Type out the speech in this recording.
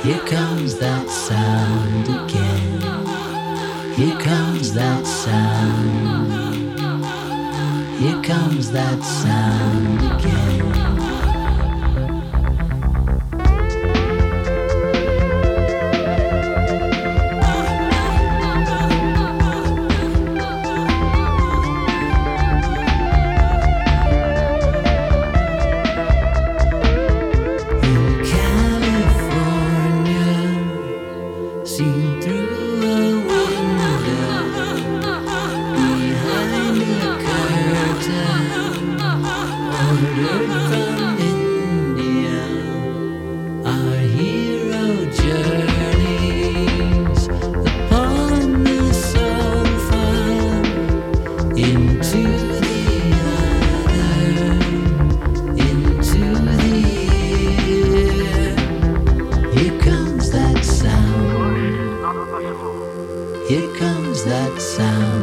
Here comes that sound again. Here comes that sound. Here comes that sound again. Seen through a window behind a curtain, ordered from India. Our hero journeys upon the sofa into the other, into the ear. Here comes that sound. Here comes that sound.